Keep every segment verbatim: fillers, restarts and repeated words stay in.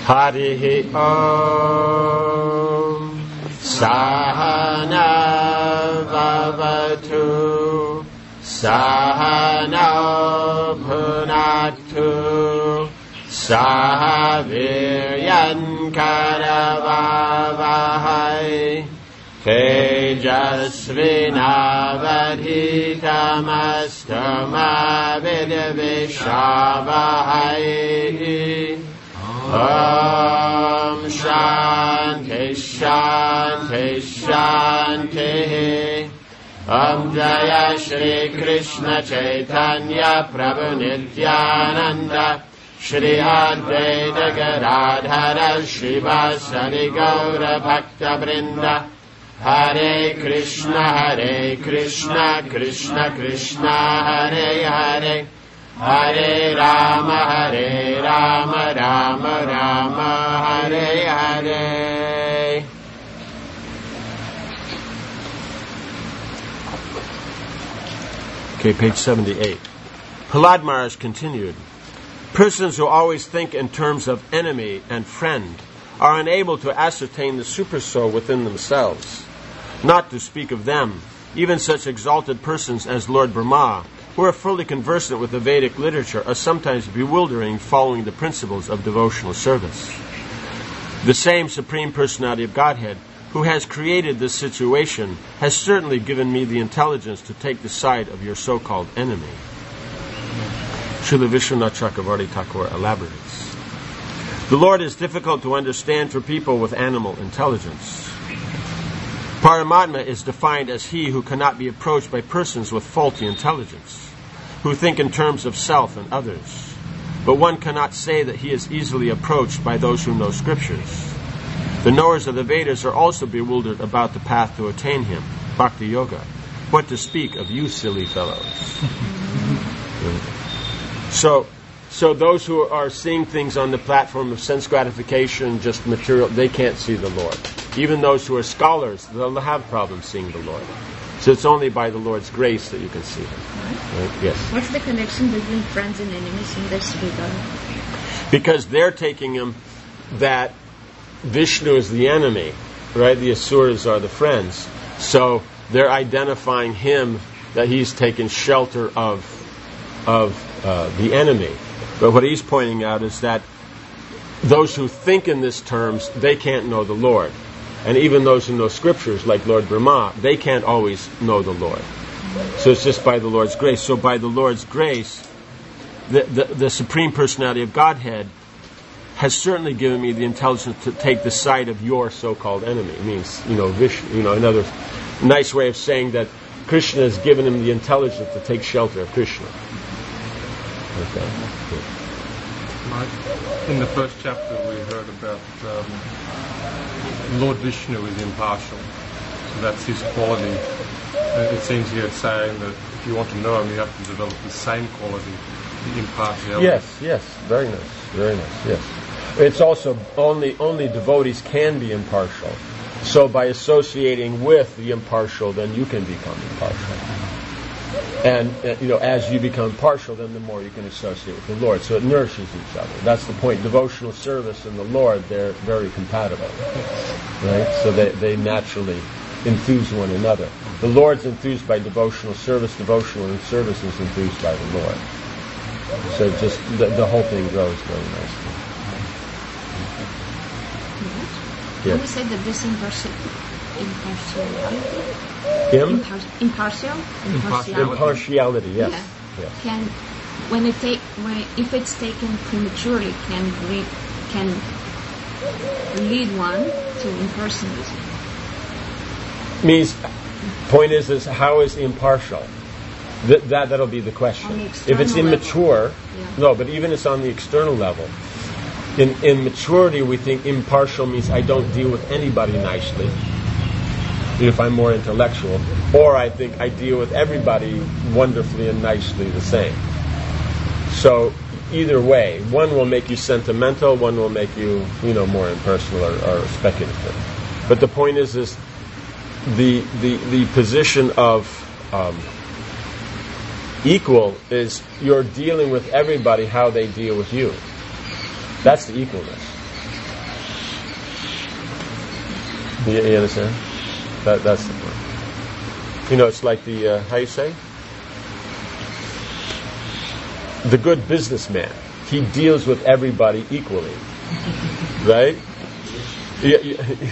Harihi Om Sahana Vavatu Sahana Bhunatu Sahaviryan Karavavahai Tejasvinavadhitamaskama Vidvishavahai Om Shanti Shanti Shanti Om Jaya Shri Krishna Chaitanya Prabhu Nityananda Shri Advaita Gadadhara Shivasari Gaura Bhakta Vrinda Hare Krishna Hare Krishna Krishna Krishna Hare Hare Hare Rama Hare Rama Rama Rama Hare Hare. Okay, page seventy-eight. Prahlad Maharaj continued, persons who always think in terms of enemy and friend are unable to ascertain the supersoul within themselves. Not to speak of them, even such exalted persons as Lord Brahma, who are fully conversant with the Vedic literature, are sometimes bewildering following the principles of devotional service. The same Supreme Personality of Godhead, who has created this situation, has certainly given me the intelligence to take the side of your so-called enemy. Srila Vishwanath Chakravarti Thakur elaborates. The Lord is difficult to understand for people with animal intelligence. Paramatma is defined as he who cannot be approached by persons with faulty intelligence, who think in terms of self and others. But one cannot say that he is easily approached by those who know scriptures. The knowers of the Vedas are also bewildered about the path to attain him, Bhakti Yoga. What to speak of you silly fellows? So, so those who are seeing things on the platform of sense gratification, just material, they can't see the Lord. Even those who are scholars, they'll have problems seeing the Lord. So it's only by the Lord's grace that you can see him. Right? Yes. What's the connection between friends and enemies in this regard? Because they're taking him that Vishnu is the enemy, right? The Asuras are the friends. So they're identifying him that he's taken shelter of of uh, the enemy. But what he's pointing out is that those who think in these terms, they can't know the Lord. And even those who know scriptures, like Lord Brahma, they can't always know the Lord. So it's just by the Lord's grace. So by the Lord's grace, the, the, the Supreme Personality of Godhead has certainly given me the intelligence to take the side of your so-called enemy. It means, you know, Vishnu, you know, another nice way of saying that Krishna has given him the intelligence to take shelter of Krishna. Okay. Right. In the first chapter we heard about um, Lord Vishnu is impartial. So that's his quality. Uh, it seems here it's saying that if you want to know him, you have to develop the same quality, the impartiality. Yes, yes. Very nice. Very nice, yes. It's also only only devotees can be impartial. So by associating with the impartial, then you can become impartial. And, uh, you know, as you become partial, then the more you can associate with the Lord. So it nourishes each other. That's the point. Devotional service and the Lord, they're very compatible. Right? So they, they naturally enthuse one another. The Lord's enthused by devotional service. Devotional service is enthused by the Lord. So just the, the whole thing grows very nicely. Mm-hmm. Yeah. We said that this impartial, impartiality. Im? Impar- impartial? Impartiality. Impartiality, yes. Yeah. yes. Can, when it take, when it, if it's taken prematurely, can re, can lead one to impersonalism. Means, point is, is how is impartial? Th- that that'll be the question. If it's immature, yeah. no, but even it's on the external level. In in maturity, we think impartial means I don't deal with anybody nicely. If I'm more intellectual, or I think I deal with everybody wonderfully and nicely the same. So either way, one will make you sentimental, one will make you, you know, more impersonal or, or speculative. But the point is, is the the the position of um, equal is you're dealing with everybody how they deal with you. That's the equalness. You, you understand? That, that's the point. You know, it's like the, uh, how you say? The good businessman. He deals with everybody equally. Right? Yeah, yeah.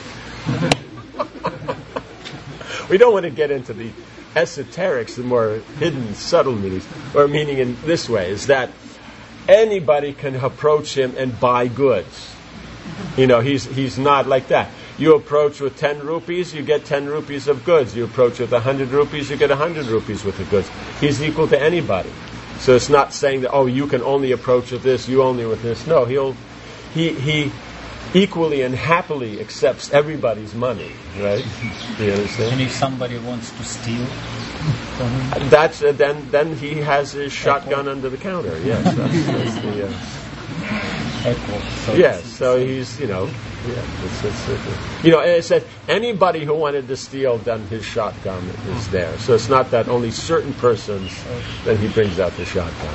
We don't want to get into the esoterics, the more hidden, subtle meanings, or meaning in this way, is that anybody can approach him and buy goods. You know, he's he's not like that. You approach with ten rupees, you get ten rupees of goods. You approach with a hundred rupees, you get a hundred rupees with the goods. He's equal to anybody. So it's not saying that, oh, you can only approach with this, you only with this. No, he'll he he equally and happily accepts everybody's money, right? Do you understand? And if somebody wants to steal from him? That's uh, then then he has his shotgun under the counter. Yes, that's, that's the. Uh, Equal, so yes, so he's, you know, yeah, it's, it's, it's, you know, and it said anybody who wanted to steal, then his shotgun is there. So it's not that only certain persons, then he brings out the shotgun.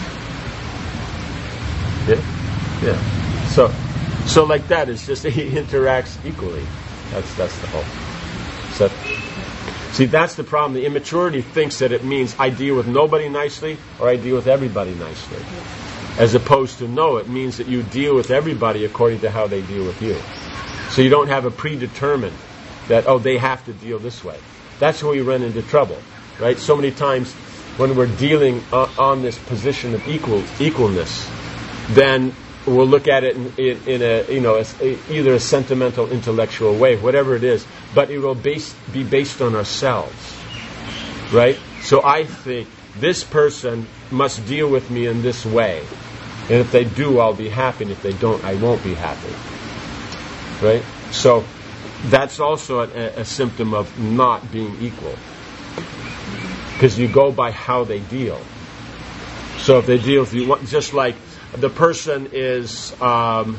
Yeah, yeah. yeah. So, so like that, it's just he interacts equally. That's that's the whole. So, see, that's the problem. The immaturity thinks that it means I deal with nobody nicely or I deal with everybody nicely. As opposed to, no, it means that you deal with everybody according to how they deal with you. So you don't have a predetermined that, oh, they have to deal this way. That's where we run into trouble, right? So many times when we're dealing uh, on this position of equal equalness, then we'll look at it in, in, in a, you know, a, either a sentimental, intellectual way, whatever it is, but it will base, be based on ourselves, right? So I think this person must deal with me in this way. And if they do, I'll be happy. And if they don't, I won't be happy. Right? So that's also a, a symptom of not being equal. Because you go by how they deal. So if they deal with you, just like the person is um,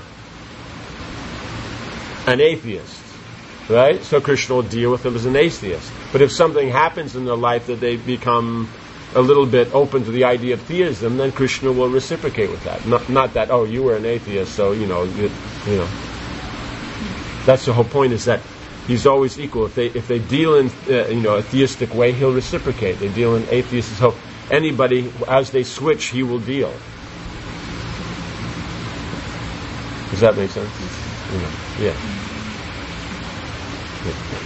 an atheist, right? So Krishna will deal with them as an atheist. But if something happens in their life that they become a little bit open to the idea of theism, then Krishna will reciprocate with that. Not, not that, oh, you were an atheist, so, you know, you, you know. That's the whole point, is that he's always equal. If they if they deal in, uh, you know, a theistic way, he'll reciprocate. They deal in atheist, so anybody, as they switch, he will deal. Does that make sense? You know, yeah. yeah.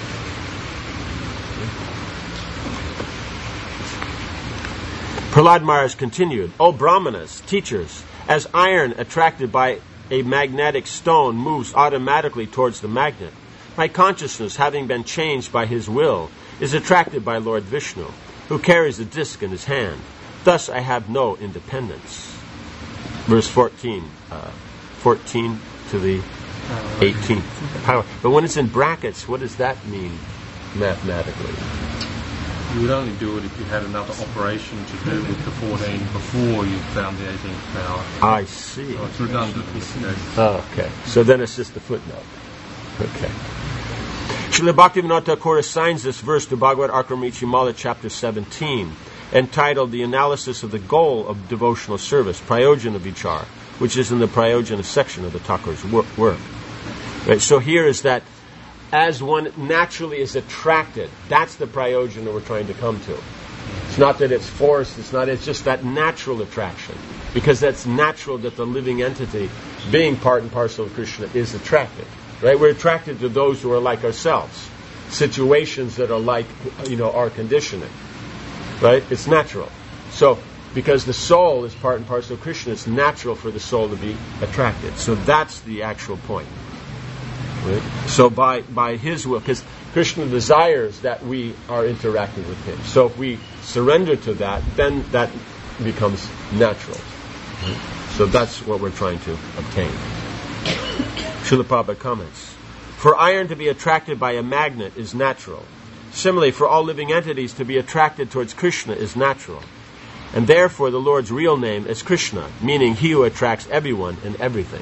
Prahlad Maharaj continued, O Brahmanas, teachers, as iron attracted by a magnetic stone moves automatically towards the magnet, my consciousness, having been changed by his will, is attracted by Lord Vishnu, who carries the disc in his hand. Thus I have no independence. Verse fourteen, uh, fourteen to the eighteenth power. But when it's in brackets, what does that mean mathematically? You would only do it if you had another operation to do with the fourteen before you found the eighteenth power. I see. So it's redundant in this case. Oh, okay. So then it's just a footnote. Okay. Srila Bhaktivinoda Thakur assigns this verse to Bhagavad Akramrichi Mala, chapter seventeen, entitled The Analysis of the Goal of Devotional Service, Prayojana Vichar, which is in the Prayojana section of the Thakur's work. Right? So here is that as one naturally is attracted, that's the prayojana we're trying to come to. It's not that it's forced, it's not, it's just that natural attraction. Because that's natural that the living entity, being part and parcel of Krishna, is attracted. Right? We're attracted to those who are like ourselves. Situations that are like, you know, our conditioning. Right? It's natural. So, because the soul is part and parcel of Krishna, it's natural for the soul to be attracted. So that's the actual point. Right? So by by his will, because Krishna desires that we are interacting with him. So if we surrender to that, then that becomes natural. Right? So that's what we're trying to obtain. Srila Prabhupada comments, for iron to be attracted by a magnet is natural. Similarly, for all living entities to be attracted towards Krishna is natural. And therefore the Lord's real name is Krishna, meaning he who attracts everyone and everything.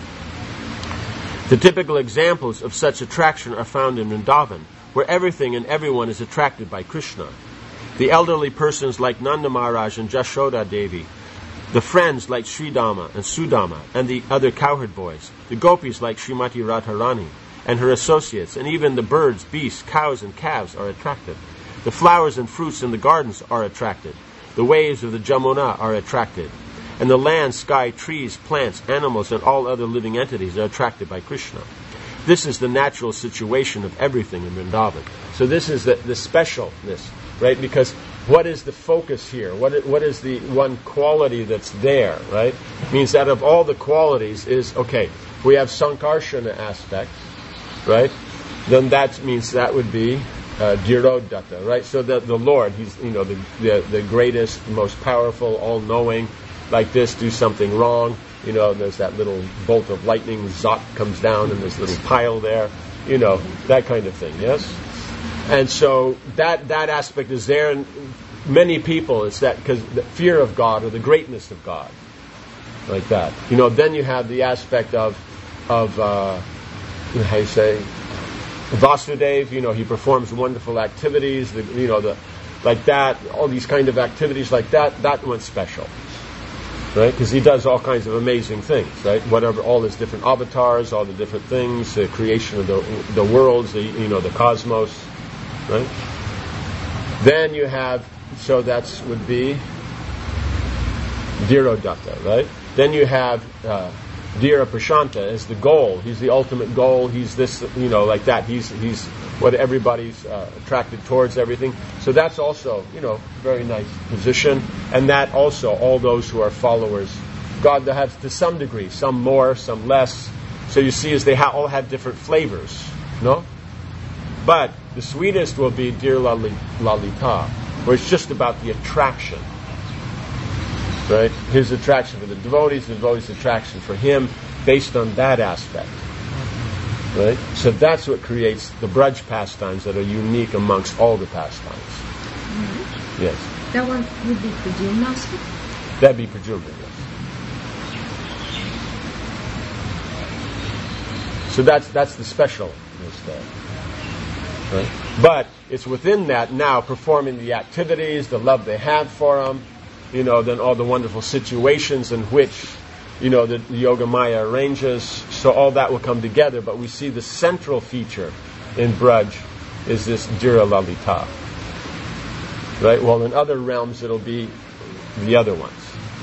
The typical examples of such attraction are found in Vrindavan, where everything and everyone is attracted by Krishna. The elderly persons like Nanda Maharaj and Jashoda Devi, the friends like Sridama and Sudama and the other cowherd boys, the gopis like Srimati Radharani, and her associates, and even the birds, beasts, cows, and calves are attractive. The flowers and fruits in the gardens are attracted. The waves of the Jamuna are attracted. And the land, sky, trees, plants, animals, and all other living entities are attracted by Krishna. This is the natural situation of everything in Vrindavan. So this is the, the specialness, right? Because what is the focus here? What is, what is the one quality that's there, right? It means that of all the qualities is, okay, we have Sankarshana aspects, right? Then that means that would be uh, Dhirodatta, right? So the, the Lord, he's, you know, the, the, the greatest, most powerful, all-knowing, like this, do something wrong, you know, there's that little bolt of lightning, zot comes down, and there's a little pile there, you know, that kind of thing, yes? And so that that aspect is there, and many people, it's that, because the fear of God, or the greatness of God, like that. You know, then you have the aspect of, of uh, how you say, Vasudeva, you know, he performs wonderful activities, the, you know, the like that, all these kind of activities like that, that one's special. Right, because he does all kinds of amazing things, right? Whatever, all his different avatars, all the different things, the creation of the the worlds, the you know the cosmos, right? Then you have, so that's would be Dhirodatta, right? Then you have uh, Dhira Prashanta as the goal. He's the ultimate goal. He's this, you know, like that. He's he's what everybody's uh, attracted towards, everything. So that's also, you know, very nice position. And that also, all those who are followers, God have to some degree, some more, some less. So you see, as they ha- all have different flavors, no? But the sweetest will be Dhir Lali- Lalita, where it's just about the attraction. Right? His attraction for the devotees, the devotees' attraction for him, based on that aspect. Right? So that's what creates the Braj pastimes that are unique amongst all the pastimes. Mm-hmm. Yes. That one would be Pradyumna? That'd be Pradyumna, yes. So that's that's the specialness there. Right? But it's within that now, performing the activities, the love they have for him, you know, then all the wonderful situations in which, you know, the, the Yoga Maya arranges. So all that will come together. But we see the central feature in Braj is this Dhira Lalita. Right? Well, in other realms, it'll be the other ones.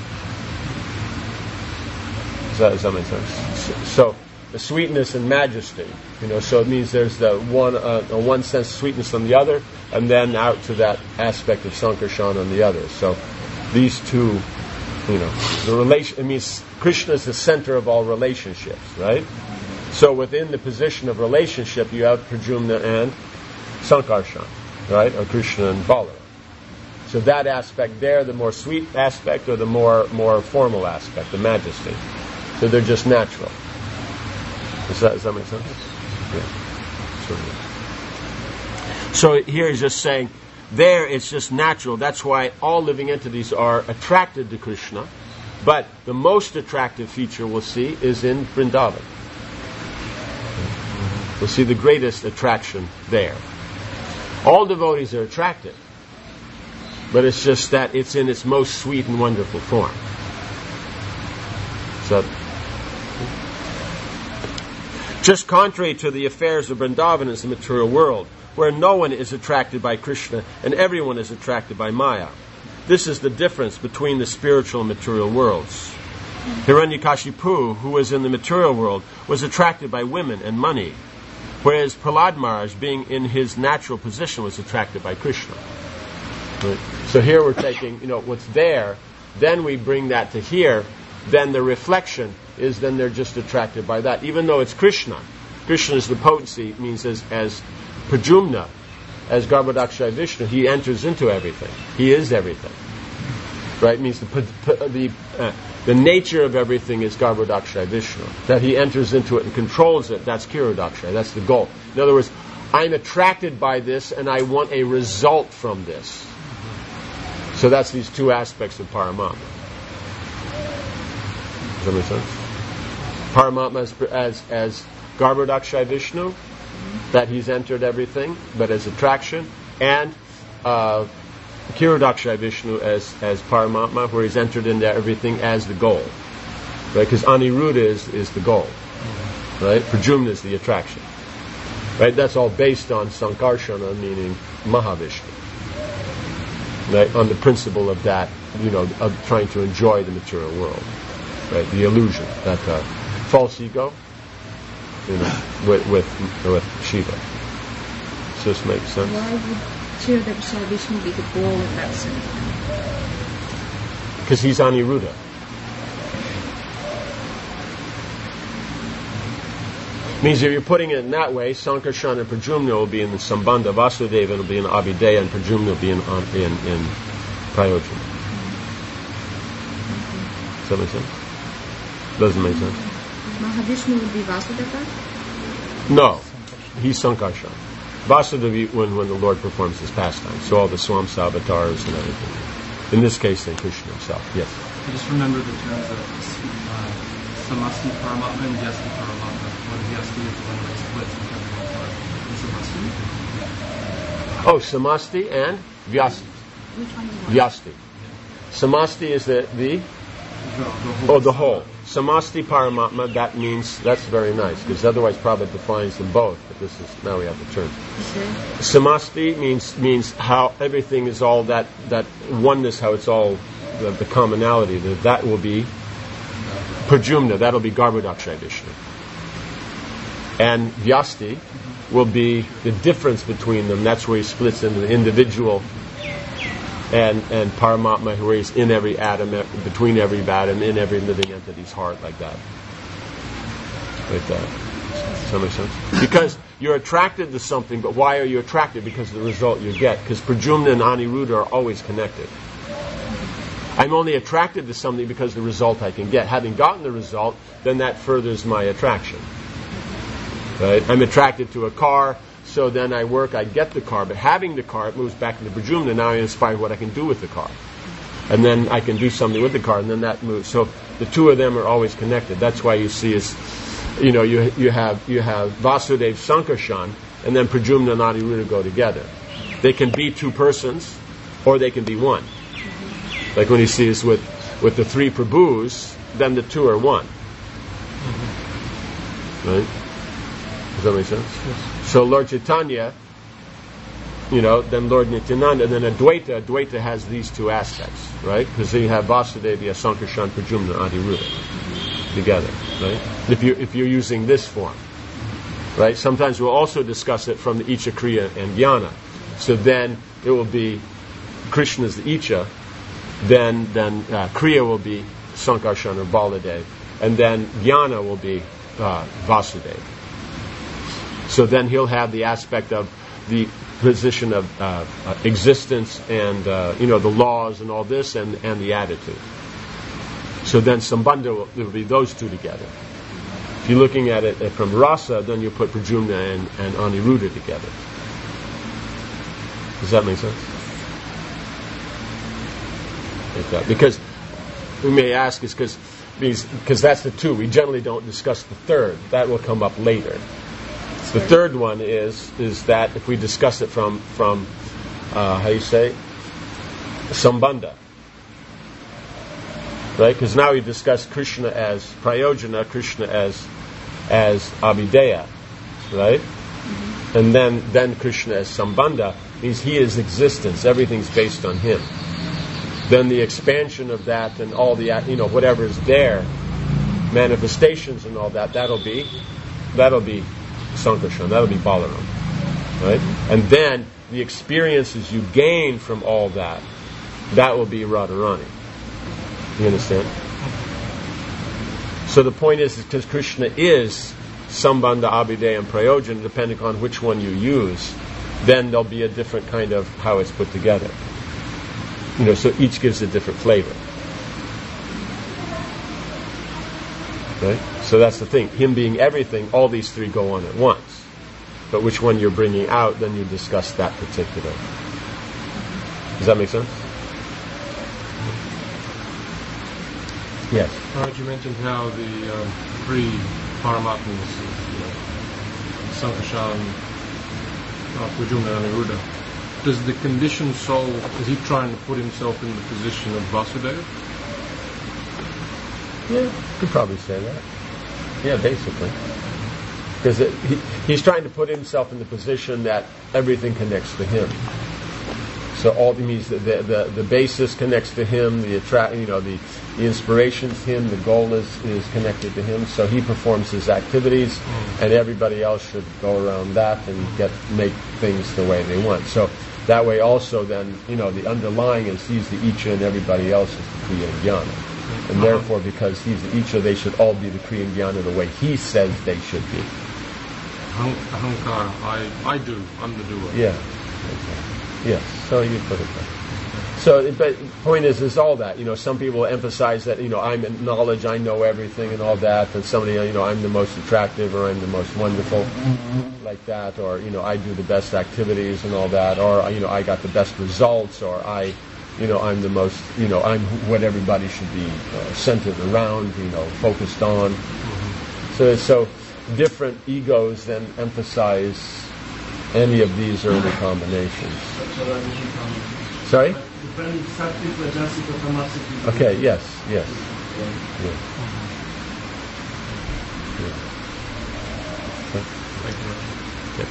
Does that, does that make sense? So, so the sweetness and majesty, you know, so it means there's the one, uh, a one sense sweetness on the other, and then out to that aspect of Sankarshan on the other. So these two, you know, the relation, it means Krishna is the center of all relationships, right? So within the position of relationship, you have Pradyumna and Sankarshan, right? Or Krishna and Balaram. So that aspect there, the more sweet aspect, or the more more formal aspect, the majesty. So they're just natural. Does that, does that make sense? Yeah. So here he's just saying, there it's just natural. That's why all living entities are attracted to Krishna. But the most attractive feature we'll see is in Vrindavan. We'll see the greatest attraction there. All devotees are attracted, but it's just that it's in its most sweet and wonderful form. So, just contrary to the affairs of Vrindavan is the material world, where no one is attracted by Krishna and everyone is attracted by Maya. This is the difference between the spiritual and material worlds. Hiranyakashipu, who was in the material world, was attracted by women and money, whereas Prahlad Maharaj, being in his natural position, was attracted by Krishna. Right? So here we're taking, you know, what's there, then we bring that to here, then the reflection is then they're just attracted by that. Even though it's Krishna, Krishna is the potency, it means as, as Pradyumna, as Garbhodakshay Vishnu, he enters into everything. He is everything. Right? It means the the, uh, the nature of everything is Garbhodakshay Vishnu. That he enters into it and controls it, that's Kirodakshay, that's the goal. In other words, I'm attracted by this and I want a result from this. So that's these two aspects of Paramatma. Does that make sense? Paramatma as, as, as Garbhodakshay Vishnu, that he's entered everything, but as attraction, and uh, Kirodakshay Vishnu as, as Paramatma, where he's entered into everything as the goal. Right? Because Aniruddha is, is the goal. Right? Pradyumna is the attraction. Right? That's all based on Sankarshana, meaning Mahavishnu. Right? On the principle of that, you know, of trying to enjoy the material world. Right? The illusion, that uh, false ego, you know, with, with, with Shiva. Does this make sense? Why would Kshirodakashayi Vishnu be the goal of that sin? Because he's Aniruddha. Means if you're putting it in that way, Sankarshan and Pradyumna will be in the Sambandha, Vasudeva will be in Abhideya, and Pradyumna will be in, in, in Prayojana. Does that make sense? Doesn't make sense. Mahavishnu would be Vasudeva? No, he's Sankarshan. Vasudeva when, when the Lord performs his pastime. So all the Swamsa avatars and everything. In this case, then Krishna himself. Yes. I just remember the terms of uh, Samasti Paramatma and Vyasti Paramatma. When Vyasti is the one that splits because of one part. Is it Samasti? Oh, Samasti and Vyasti. Which one is what? Vyasti. Samasti is the, the The, the whole oh, the whole. Samasti Paramatma, that means, that's very nice, because otherwise Prabhupada defines them both, but this is, now we have the term. Okay. Samasti means means how everything is all that, that oneness, how it's all the, the commonality, that, that will be Pradyumna, that'll be Garbhodakashayi Vishnu. And Vyasti will be the difference between them, that's where he splits into the individual and and Paramatma, where he's in every atom, between every atom, in every living entity's heart, like that. Like that. Does that make sense? Because you're attracted to something, but why are you attracted? Because of the result you get. Because Pradyumna and Aniruddha are always connected. I'm only attracted to something because of the result I can get. Having gotten the result, then that furthers my attraction. Right? I'm attracted to a car, so then I work, I get the car, but having the car, it moves back into Pradyumna. Now I inspire what I can do with the car. And then I can do something with the car, and then that moves. So the two of them are always connected. That's why you see is, you know, you you have you have Vasudeva Sankarshan, and then Pradyumna and Aniruddha go together. They can be two persons, or they can be one. Like when you see this with, with the three Prabhus, then the two are one. Right? Does that make sense? Yes. So Lord Chaitanya, you know, then Lord Nityananda, and then Advaita, Advaita has these two aspects, right? Because you have Vasudeva, Sankarshan, Pradyumna, Aniruddha together, right? If you if you're using this form, right? Sometimes we'll also discuss it from the Icha, Kriya, and Jnana. So then it will be Krishna's the Icha, then then uh, Kriya will be Sankarshan or Baladev, and then Jnana will be uh, Vasudeva. So then he'll have the aspect of the position of uh, uh, existence and uh, you know the laws and all this and, and the attitude. So then Sambandha will, will be those two together. If you're looking at it from Rasa, then you put Pradyumna and, and Aniruddha together. Does that make sense? Like that. Because we may ask is because because that's the two. We generally don't discuss the third. That will come up later. The third one is is that if we discuss it from from uh, how you say Sambandha, right? Because now we discuss Krishna as Prayojana, Krishna as as Abhideya, right? Mm-hmm. And then then Krishna as Sambandha means he is existence. Everything's based on him. Then the expansion of that and all the you know whatever is there, manifestations and all that, that'll be that'll be Sankarshan, that'll be Balaram, right? And then the experiences you gain from all that, that will be Radharani. You understand? So the point is, because Krishna is Sambandha, Abhideya, and Prayojana, depending on which one you use, then there'll be a different kind of how it's put together. You know, so each gives a different flavor. Right? So that's the thing. Him being everything, all these three go on at once. But which one you're bringing out, then you discuss that particular. Does that make sense? Yes. Maharaj, you mentioned how the um, three Paramatmas, you know, Sankarshan, uh, Pradyumna, and Aniruddha. Does the conditioned soul, is he trying to put himself in the position of Vasudeva? Yeah, could probably say that. Yeah, basically. Because he, he's trying to put himself in the position that everything connects to him. So all means the, the the the basis connects to him, the attract, you know, the the inspiration's him, the goal is is connected to him. So he performs his activities, and everybody else should go around that and get make things the way they want. So that way also then, you know, the underlying is he's the Icha and everybody else is the Kriya and Jnana. And therefore, because he's the Icha, they should all be the Kriya and Jnana the way he says they should be. Ahankara, I, I do, I'm the doer. Yeah. Okay. Yes, so you put it there. So, but the point is, is all that. You know, some people emphasize that, you know, I'm in knowledge, I know everything and all that, and somebody, you know, I'm the most attractive or I'm the most wonderful, like that, or, you know, I do the best activities and all that, or, you know, I got the best results, or I, you know, I'm the most, you know, I'm what everybody should be uh, centered around, you know, focused on. Mm-hmm. So, so different egos then emphasize any of these early combinations. Sorry? Okay, yes, yes. yes. yes. Thank you. Okay.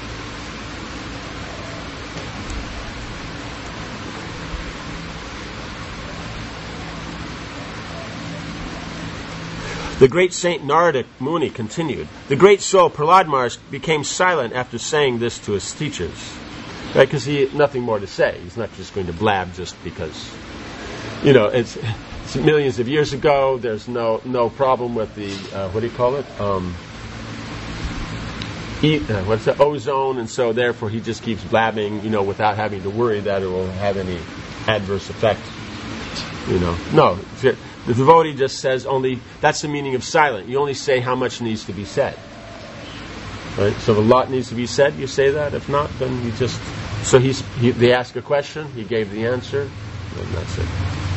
The great Saint Narada Muni continued. The great soul Prahlad became silent after saying this to his teachers. Right, because he had nothing more to say. He's not just going to blab just because, you know, it's, it's millions of years ago. There's no no problem with the, uh, what do you call it? Um, e- uh, what's that? Ozone, and so therefore he just keeps blabbing, you know, without having to worry that it will have any adverse effect. You know, no. The devotee just says only, that's the meaning of silent. You only say how much needs to be said. Right? So if a lot needs to be said, you say that. If not, then you just, so he's, he, they ask a question, he gave the answer, and that's it.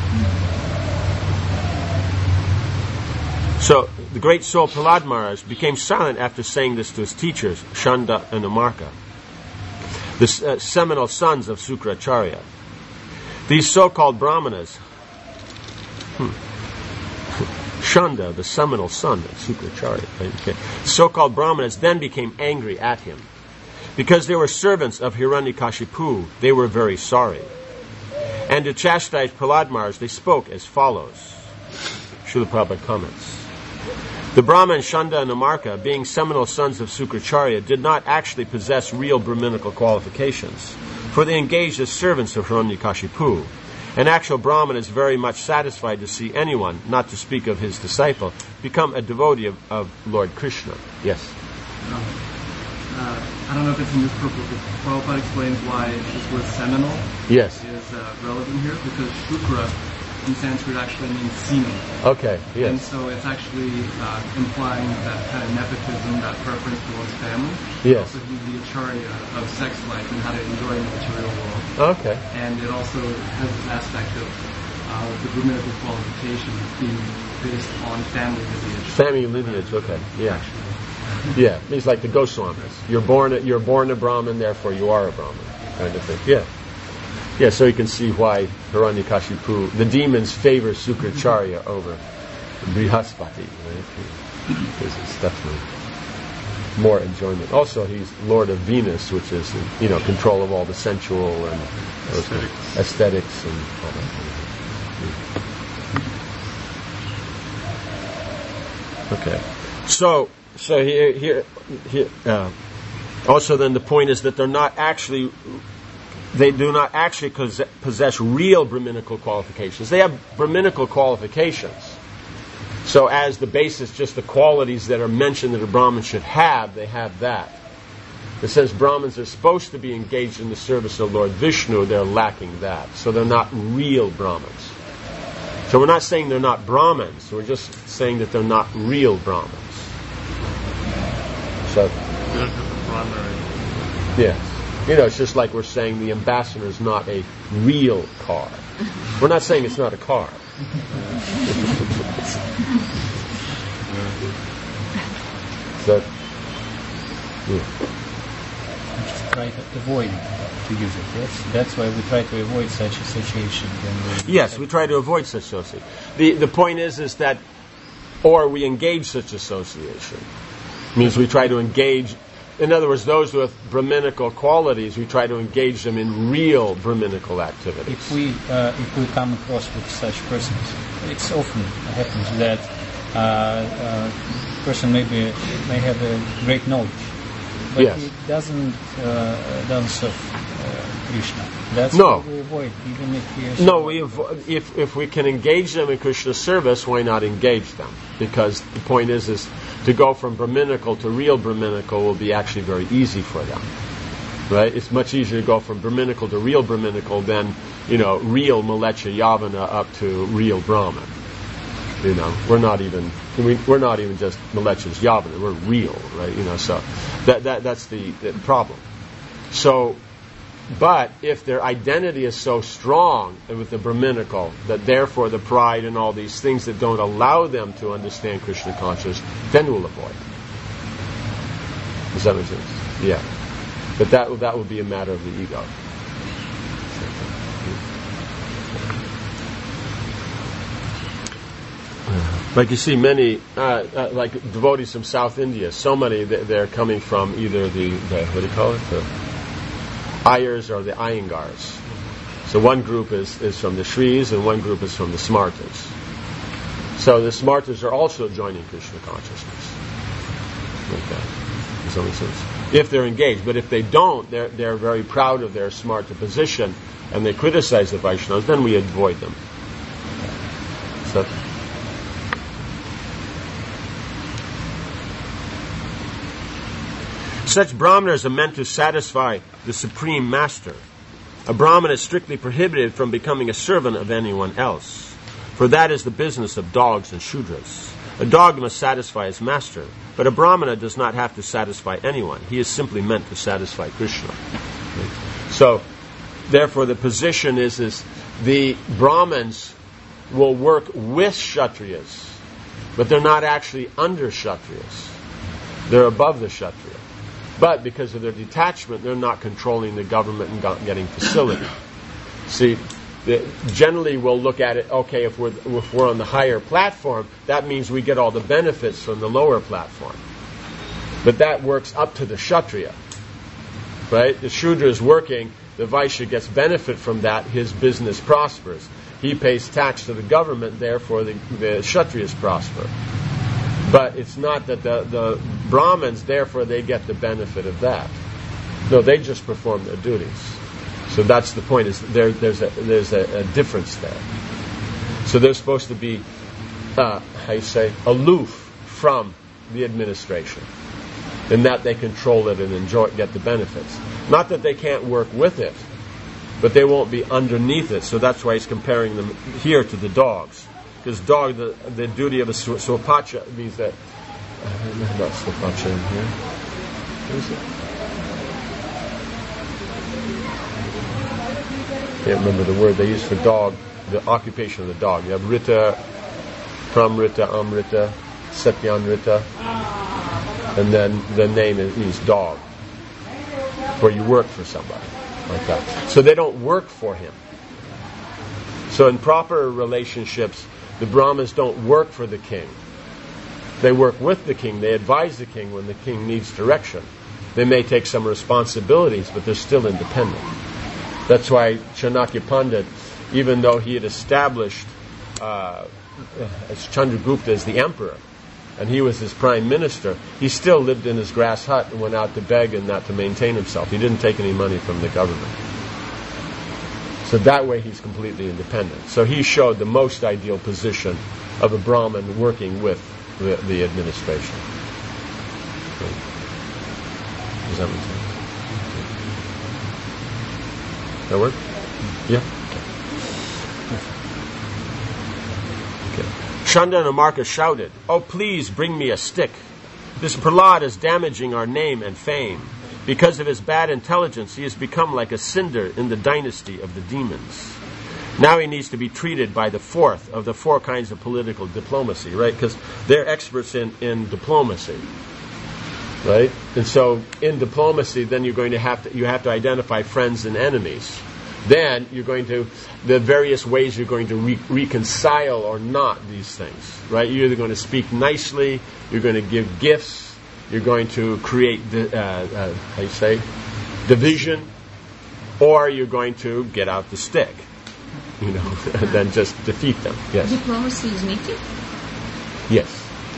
So the great soul Prahlad Maharaj became silent after saying this to his teachers, Shanda and Amarka, the uh, seminal sons of Sukracharya. These so-called Brahmanas, hmm, Shanda, the seminal son of Sukracharya, right? Okay. So-called Brahmanas then became angry at him. Because they were servants of Hiranyakashipu, they were very sorry. And to chastise Prahlad Maharaj, they spoke as follows. Srila Prabhupada comments. The Brahman Shanda and Amarka, being seminal sons of Sukracharya, did not actually possess real Brahminical qualifications, for they engaged as servants of Hiranyakashipu. An actual Brahman is very much satisfied to see anyone, not to speak of his disciple, become a devotee of, of Lord Krishna. Yes? Um, uh, I don't know if it's in this book, but Prabhupada explains why this word seminal yes. is uh, relevant here, because Shukra in Sanskrit actually means semen. Okay, yes. And so it's actually uh, implying that kind of nepotism, that preference for one's family. Yes. Also, he's the acharya of sex life and how to enjoy the material world. Okay. And it also has this aspect of uh, the Brahminical qualification being based on family lineage. Family lineage, okay. Yeah. Yeah, it means like the Goswamis. You're born a, you're born a Brahmin, therefore you are a Brahmin, kind of thing. Yeah. Yeah, so you can see why Hiranyakashipu, the demons favor Sukracharya over Brihaspati, right? Because it's definitely more enjoyment. Also, he's Lord of Venus, which is, you know, control of all the sensual and aesthetics, aesthetics and all that kind of thing. Okay. So, so here, here, here uh, also then the point is that they're not actually, they do not actually possess real Brahminical qualifications. They have Brahminical qualifications. So as the basis, just the qualities that are mentioned that a Brahmin should have, they have that. It says Brahmins are supposed to be engaged in the service of Lord Vishnu, they're lacking that. So they're not real Brahmins. So we're not saying they're not Brahmins, we're just saying that they're not real Brahmins. So, yes. You know, it's just like we're saying the ambassador is not a real car. We're not saying it's not a car. So, yeah. We just try to avoid to use it, yes? That's why we try to avoid such association. We yes, we try to avoid such association. The, the point is, is that, or we engage such association. means we try to engage. In other words, those with Brahminical qualities, we try to engage them in real Brahminical activities. If we uh, if we come across with such persons, it's often happens that uh, uh, person maybe may have a great knowledge, but Yes. he doesn't uh, doesn't serve uh, Krishna. That's No. what we avoid, even if we are No, we avo- if if we can engage them in Krishna's service, why not engage them? Because the point is, is to go from Brahminical to real Brahminical will be actually very easy for them, right? It's much easier to go from Brahminical to real Brahminical than, you know, real Malecha Yavana up to real Brahman. You know, we're not even we, we're not even just Malechas Yavana. We're real, right? You know, so that that that's the, the problem. So. But if their identity is so strong with the Brahminical that therefore the pride and all these things that don't allow them to understand Krishna consciousness, then we'll avoid. Does that make sense? Yeah. But that that would be a matter of the ego. Like you see many, uh, uh, like devotees from South India, so many, they're coming from either the, the what do you call it? The, Ayers or the Iyengars. So one group is, is from the Shris and one group is from the Smartas. So the Smartas are also joining Krishna consciousness. Like that. Does that make sense? If they're engaged. But if they don't, they're, they're very proud of their Smarta position and they criticize the Vaishnavas, then we avoid them. So such brahmanas are meant to satisfy the Supreme Master. A brahmana is strictly prohibited from becoming a servant of anyone else, for that is the business of dogs and shudras. A dog must satisfy his master, but a brahmana does not have to satisfy anyone. He is simply meant to satisfy Krishna. So, therefore, the position is, is the Brahmins will work with Kshatriyas, but they're not actually under Kshatriyas. They're above the Kshatriya. But because of their detachment, they're not controlling the government and got, getting facility. See, the, generally we'll look at it, okay, if we're, if we're on the higher platform, that means we get all the benefits from the lower platform. But that works up to the Kshatriya. Right? The Shudra is working, the Vaishya gets benefit from that, his business prospers. He pays tax to the government, therefore the, the Kshatriyas prosper. But it's not that the, the Brahmins, therefore, they get the benefit of that. No, they just perform their duties. So that's the point, is there, there's, a, there's a, a difference there. So they're supposed to be, uh, how you say, aloof from the administration, in that they control it and enjoy it, get the benefits. Not that they can't work with it, but they won't be underneath it. So that's why he's comparing them here to the dogs. Because dog, the, the duty of a swapacha means that, uh, not swapacha in here. What is it? I can't remember the word they use for dog, the occupation of the dog. You have Rita, Pramrita, Amrita, Satyanrita, and then the name is, means dog, where you work for somebody, like that. So they don't work for him. So in proper relationships, the Brahmins don't work for the king. They work with the king. They advise the king when the king needs direction. They may take some responsibilities, but they're still independent. That's why Chanakya Pandit, even though he had established uh, as Chandragupta as the emperor, and he was his prime minister, he still lived in his grass hut and went out to beg and not to maintain himself. He didn't take any money from the government. So that way he's completely independent. So he showed the most ideal position of a Brahmin working with the, the administration. Does that make sense? That work? Yeah? Okay. Shanda and Amarka shouted, "Oh, please bring me a stick. This Prahlad is damaging our name and fame. Because of his bad intelligence, he has become like a cinder in the dynasty of the demons. Now he needs to be treated by the fourth of the four kinds of political diplomacy, right? Because they're experts in, in diplomacy, right? And so in diplomacy, then you're going to have to, you have to identify friends and enemies. Then you're going to, the various ways you're going to re- reconcile or not these things, right? You're either going to speak nicely, you're going to give gifts, you're going to create, the, uh, uh, how you say, division, or you're going to get out the stick, you know, and then just defeat them. Yes. Diplomacy is niti? Yes.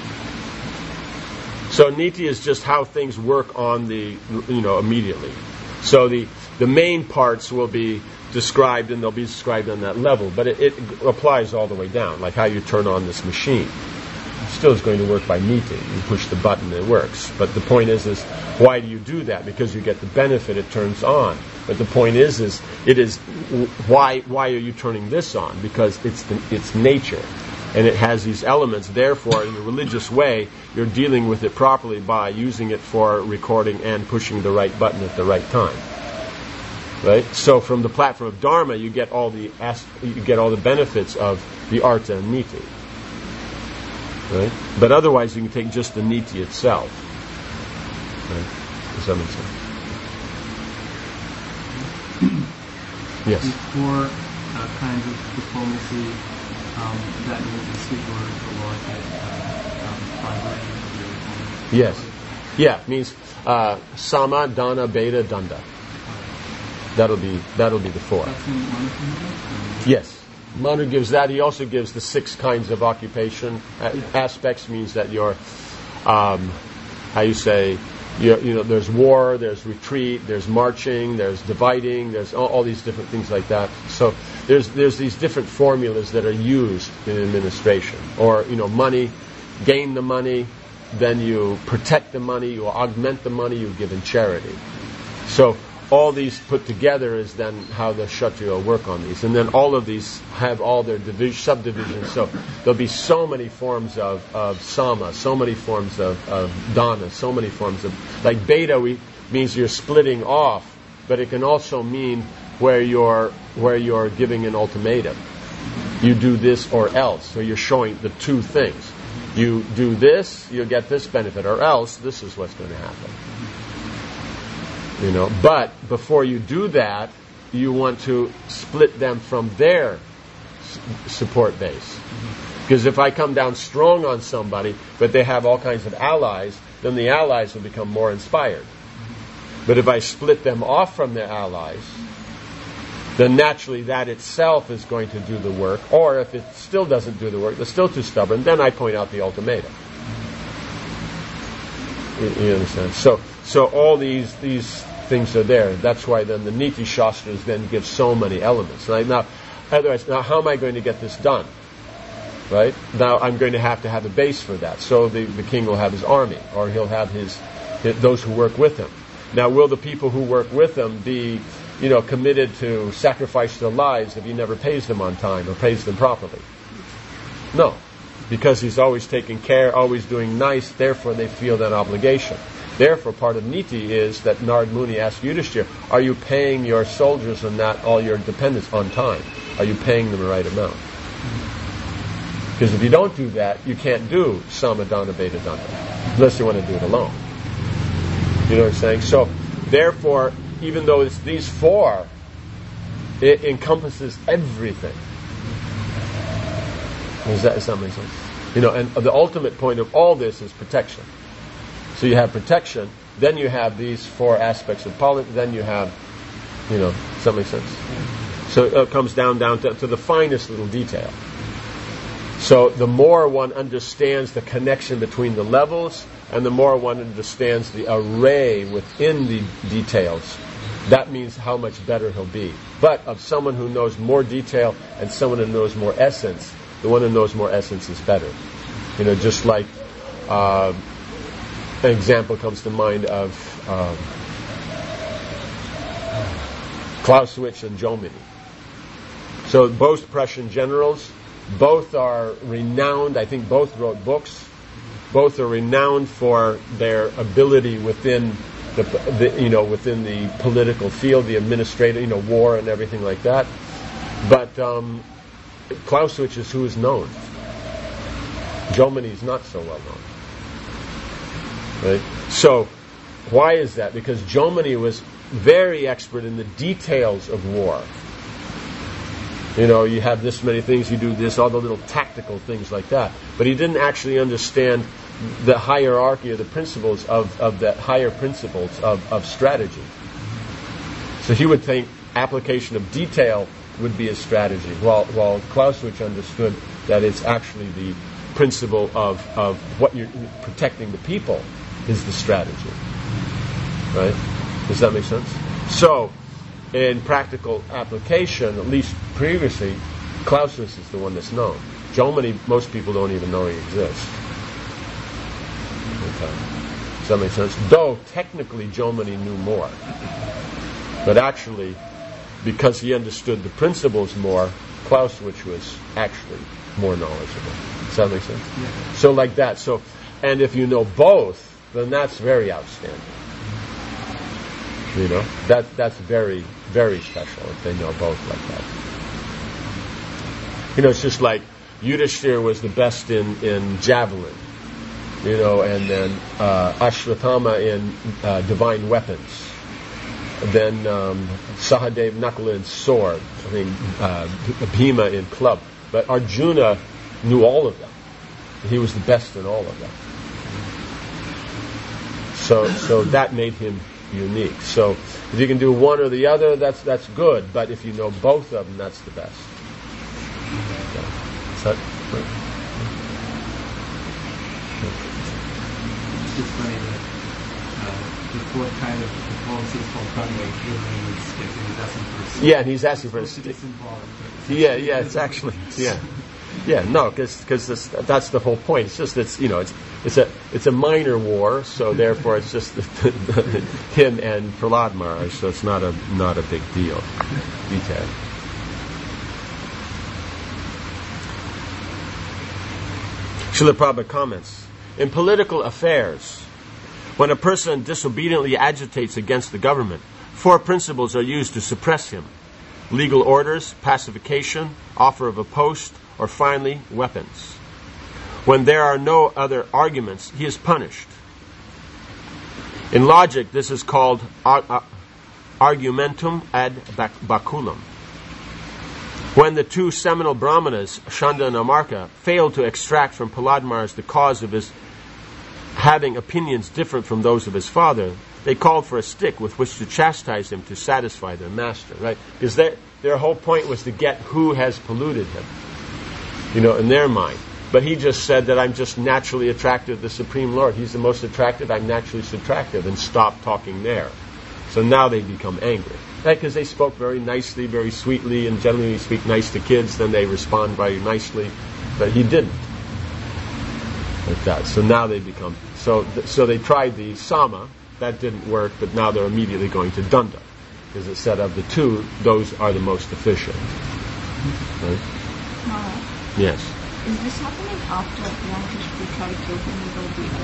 So niti is just how things work on the, you know, immediately. So the the main parts will be described, and they'll be described on that level, but it, it applies all the way down, like how you turn on this machine. It still is going to work by niti. You push the button, it works. But the point is, is why do you do that? Because you get the benefit, it turns on. But the point is, is it is why why are you turning this on? Because it's the, it's nature, and it has these elements. Therefore, in a religious way, you're dealing with it properly by using it for recording and pushing the right button at the right time. Right? So from the platform of Dharma, you get all the as- you get all the benefits of the artha and niti. Right? But otherwise, you can take just the niti itself. Right? Does that make sense? Yes. Before uh, kinds of diplomacy, um, that means the sweet word for Lord that um, five of your Yes. Yeah, it means uh, sama, dana, beta, danda. That'll be that'll be the four. That's in Manu? Yes. Manu gives that. He also gives the six kinds of occupation. A- aspects means that you're, um, how you say, you're, you know, there's war, there's retreat, there's marching, there's dividing, there's all, all these different things like that. So there's there's these different formulas that are used in administration. Or, you know, money, gain the money, then you protect the money, you augment the money, you give in charity. So all these put together is then how the Kshatriya work on these. And then all of these have all their division, subdivisions. So there'll be so many forms of, of sama, so many forms of, of dana, so many forms of... Like beta we, means you're splitting off, but it can also mean where you're, where you're giving an ultimatum. You do this or else. So you're showing the two things. You do this, you'll get this benefit, or else this is what's going to happen. You know, but before you do that, you want to split them from their s- support base. Because if I come down strong on somebody, but they have all kinds of allies, then the allies will become more inspired. But if I split them off from their allies, then naturally that itself is going to do the work. Or if it still doesn't do the work, they're still too stubborn, then I point out the ultimatum. You, you understand? So, so all these these things are there. That's why then the Niti Shastras then give so many elements. Right? Now, otherwise, now how am I going to get this done? Right? Now I'm going to have to have a base for that. So the, the king will have his army, or he'll have his, his those who work with him. Now, will the people who work with him be, you know, committed to sacrifice their lives if he never pays them on time or pays them properly? No, because he's always taking care, always doing nice. Therefore, they feel that obligation. Therefore, part of Niti is that Narad Muni asked Yudhishthira, are you paying your soldiers and not all your dependents on time? Are you paying them the right amount? Because if you don't do that, you can't do Samadana Beta Dana, unless you want to do it alone. You know what I'm saying? So, therefore, even though it's these four, it encompasses everything. Does that, does that make sense? You know, and the ultimate point of all this is protection. So you have protection, then you have these four aspects of politics, then you have, you know, does that make sense? So it comes down down to, to the finest little detail. So the more one understands the connection between the levels, and the more one understands the array within the details, that means how much better he'll be. But of someone who knows more detail and someone who knows more essence, the one who knows more essence is better. You know, just like uh, an example comes to mind of um, Clausewitz and Jomini. So both Prussian generals, both are renowned. I think both wrote books. Both are renowned for their ability within the, the you know within the political field, the administrative, you know, war and everything like that. But um, Clausewitz is who is known. Jomini is not so well known. Right? So, why is that? Because Jomini was very expert in the details of war. You know, you have this many things, you do this, all the little tactical things like that. But he didn't actually understand the hierarchy or the principles of, of the higher principles of, of strategy. So he would think application of detail would be a strategy, while while Clausewitz understood that it's actually the principle of, of what you're protecting the people is the strategy. Right? Does that make sense? So, in practical application, at least previously, Clausewitz is the one that's known. Jomini, most people don't even know he exists. Okay. Does that make sense? Though, technically, Jomini knew more. But actually, because he understood the principles more, Clausewitz was actually more knowledgeable. Does that make sense? Yeah. So like that. So, and if you know both, then that's very outstanding. You know, that that's very, very special if they know both like that. You know, it's just like Yudhishthira was the best in, in javelin, you know, and then uh, Ashwatthama in uh, divine weapons. Then um, Sahadev Nakula in sword. I mean, uh, Bhima in club. But Arjuna knew all of them. He was the best in all of them. So, so that made him unique. So, if you can do one or the other, that's that's good. But if you know both of them, that's the best. Okay. So, It's just funny that uh, the fourth kind of diplomacy is called gunway. He's he's asking for a yeah, and he's asking for a stick. Yeah, yeah, it's actually yeah, yeah. No, because that's the whole point. It's just it's you know it's it's a it's a minor war, so therefore it's just the, the, the, him and Prahlad Maharaj, so it's not a not a big deal. Detail. Srila Prabhupada comments, in political affairs, when a person disobediently agitates against the government, four principles are used to suppress him: legal orders, pacification, offer of a post, or finally, weapons. When there are no other arguments, he is punished. In logic, this is called ar- argumentum ad baculum. When the two seminal brahmanas, Shanda and Amarka, failed to extract from Prahlad Maharaj the cause of his having opinions different from those of his father, they called for a stick with which to chastise him to satisfy their master, right? Because their, their whole point was to get who has polluted him, you know, in their mind. But he just said that I'm just naturally attracted to the Supreme Lord. He's the most attractive, I'm naturally attractive, and stopped talking there. So now they become angry. Right? Because they spoke very nicely, very sweetly, and generally when you speak nice to kids, then they respond very nicely. But he didn't. Like that. So now they become... So th- so they tried the Sama. That didn't work, but now they're immediately going to Dunda. Because it said of the two, those are the most efficient. Right? Mara, Yes. is this happening after Lankeshwar tried to kill him with all the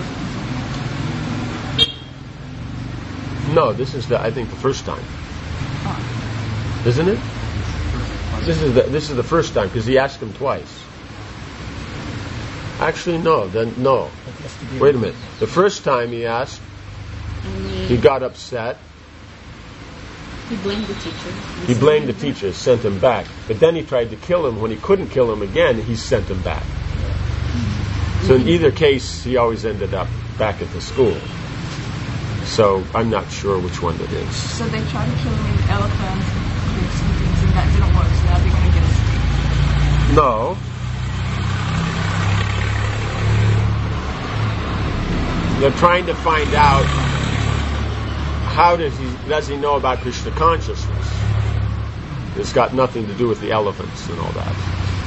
elephants? No, this is the, I think, the first time. Oh. Isn't it? This is the this is the first time, because he asked him twice. Actually, no. Then no. Wait a minute. The first time he asked, And he, he got upset. he blamed the teacher. He blamed the teacher, sent him back. But then he tried to kill him. When he couldn't kill him again, he sent him back. So in either case, he always ended up back at the school. So I'm not sure which one it is. So they tried to kill him with elephants and cliffs and things, and that didn't work, so now they're going to get a stick. No. They're trying to find out how does he does he know about Krishna consciousness. It's got nothing to do with the elephants and all that.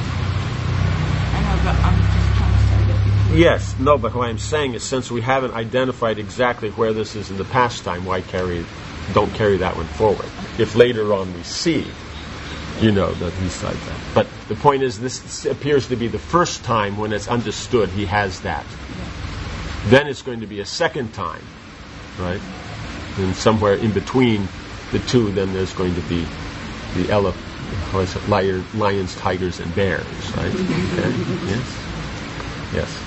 I know, but I'm just trying to say that people... Yes, no, but what I'm saying is since we haven't identified exactly where this is in the pastime, why carry don't carry that one forward? If later on we see, you know, that he's like that. But the point is this appears to be the first time when it's understood he has that. Then it's going to be a second time, right? And somewhere in between the two, then there's going to be the elephant, how is it, lion, lions, tigers, and bears, right? Okay. Yes. Yes.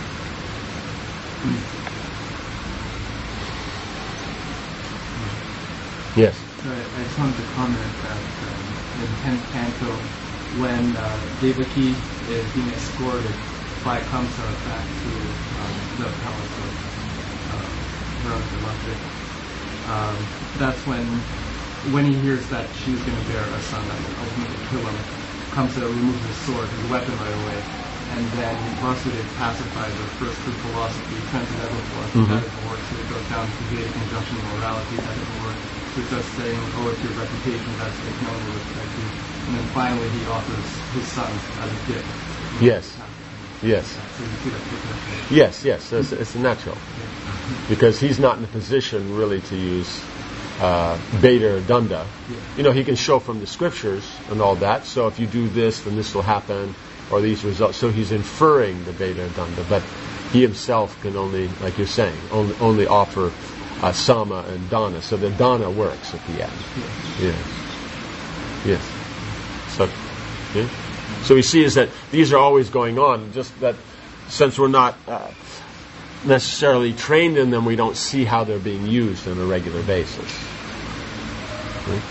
Yes. So I, I just wanted to comment that um, in tenth canto, when uh, Devaki is being escorted fly Kamsa back to um, the palace of uh, Hiroshima. Um, that's when, when he hears that she's going to bear a son that will ultimately kill him, Kamsa removes his sword, his weapon right away, and then Vasudeva pacifies her first through philosophy, transcendental philosophy, Mm-hmm. that doesn't work, so it goes down to Vedic injunction of morality, that doesn't work, so it's just saying, oh, it's your reputation, that's what no one will respect you, and then finally he offers his son as a gift. Yes. Yes. So you see that picture. Yes, yes, it's, it's natural. Because he's not in a position really to use uh, Beta or Dunda. You know, he can show from the scriptures and all that, so if you do this, then this will happen, or these results. So he's inferring the Beta or Dunda, but he himself can only, like you're saying, only, only offer uh, Sama and Dana, so the Dana works at the end. Yes. Yes. So, yeah. So we see is that these are always going on, just that since we're not uh, necessarily trained in them, we don't see how they're being used on a regular basis. Right?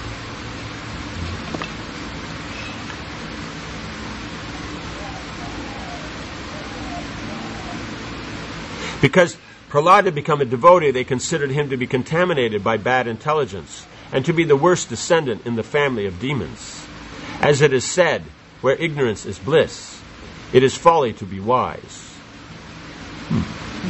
Because Prahlad had become a devotee, they considered him to be contaminated by bad intelligence and to be the worst descendant in the family of demons. As it is said, where ignorance is bliss, it is folly to be wise. Hmm.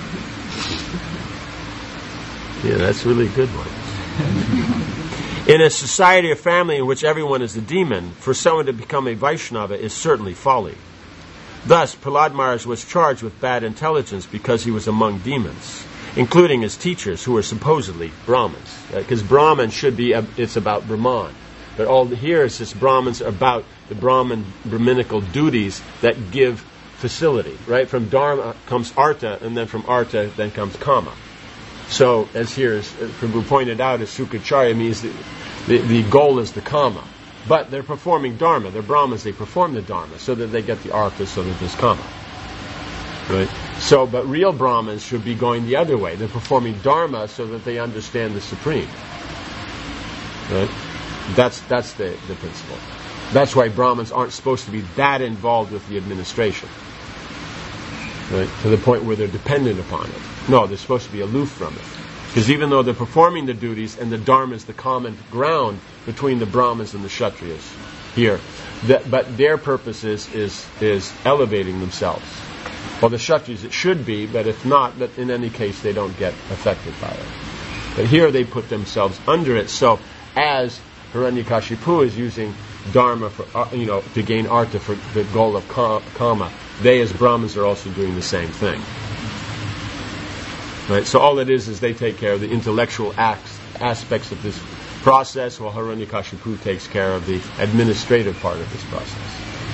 Yeah, that's really a good one. In a society or family in which everyone is a demon, for someone to become a Vaishnava is certainly folly. Thus, Prahlad Maharaj was charged with bad intelligence because he was among demons, including his teachers, who were supposedly Brahmins. Because Brahman should be, it's about Brahman. But all here is this Brahmins about the Brahman, Brahminical duties that give facility, right? From Dharma comes Artha, and then from Artha then comes Kama. So, as here, as Prabhu pointed out, as Sukacharya means the, the, the goal is the Kama. But they're performing Dharma. They're Brahmins, they perform the Dharma so that they get the Artha, so that there's Kama. Right? So, but real Brahmins should be going the other way. They're performing Dharma so that they understand the Supreme. Right? That's that's the, the principle. That's why Brahmins aren't supposed to be that involved with the administration. Right? To the point where they're dependent upon it. No, they're supposed to be aloof from it. Because even though they're performing the duties, and the Dharma is the common ground between the Brahmins and the Kshatriyas here, that, but their purpose is, is, is elevating themselves. Well, the Kshatriyas it should be, but if not, but in any case they don't get affected by it. But here they put themselves under it, so as Hiranyakashipu is using Dharma for, uh, you know, to gain Artha for the goal of Kama, they as Brahmins are also doing the same thing. Right? So all it is is they take care of the intellectual acts, aspects of this process, while Hiranyakashipu takes care of the administrative part of this process.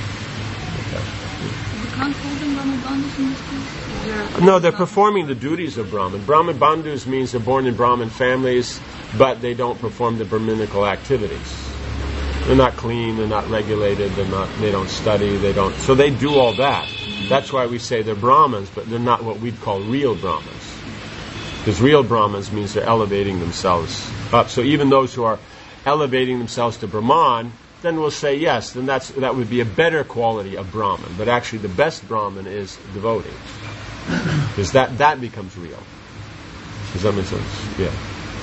You can't call them Brahman Bandhus in this case? No, they're performing the duties of Brahman. Brahman Bandhus means they're born in Brahmin families, but they don't perform the Brahminical activities. They're not clean, they're not regulated, they're not, they don't study, they don't, so they do all that. That's why we say they're Brahmins, but they're not what we'd call real Brahmins. Because real Brahmins means they're elevating themselves up. So even those who are elevating themselves to Brahman, then we'll say yes, then that's that would be a better quality of Brahman. But actually the best Brahman is devotee. Because that, that becomes real. Does that make sense? Yeah.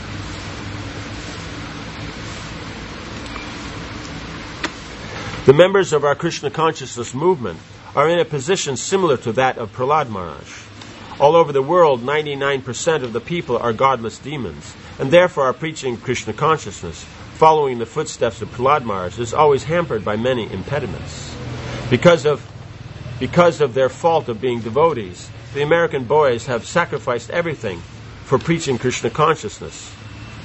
The members of our Krishna consciousness movement are in a position similar to that of Prahlad Maharaj. All over the world, ninety-nine percent of the people are godless demons, and therefore our preaching Krishna consciousness, following the footsteps of Prahlad Maharaj, is always hampered by many impediments. Because of, because of their fault of being devotees, the American boys have sacrificed everything for preaching Krishna consciousness.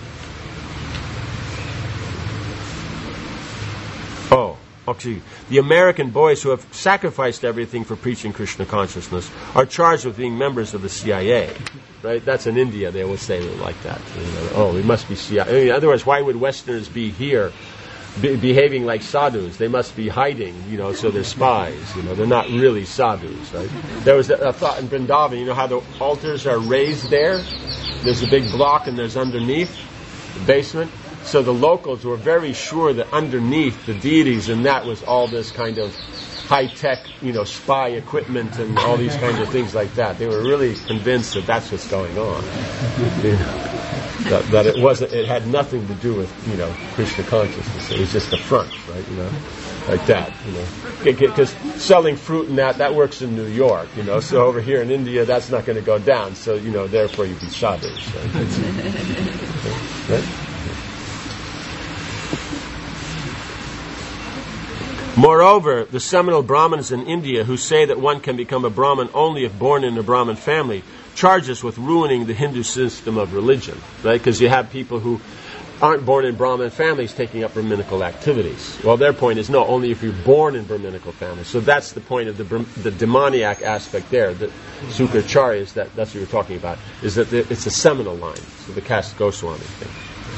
Oh. Actually, the American boys who have sacrificed everything for preaching Krishna consciousness are charged with being members of the C I A. Right? That's in India. They always say it like that. You know, oh, we must be C I A. I mean, otherwise, why would Westerners be here be- behaving like sadhus? They must be hiding, you know, so they're spies. You know, they're not really sadhus, right? There was a, a thought in Vrindavan, you know how the altars are raised there? There's a big block and there's underneath the basement. So the locals were very sure that underneath the deities, and that was all this kind of high-tech, you know, spy equipment and all these kinds of things like that. They were really convinced that that's what's going on. You know, that, that it wasn't, it had nothing to do with, you know, Krishna consciousness. It was just a front, right? You know, like that. You know, because selling fruit and that that works in New York. You know, so over here in India, that's not going to go down. So you know, therefore you be sadhus. Right? Right? Moreover, the seminal Brahmins in India who say that one can become a Brahmin only if born in a Brahmin family charge us with ruining the Hindu system of religion, right? Because you have people who aren't born in Brahmin families taking up Brahminical activities. Well, their point is no, only if you're born in Brahminical families. So that's the point of the the demoniac aspect there, the Sukracharyas, that that's what you're talking about, is that it's a seminal line, so the caste Goswami thing.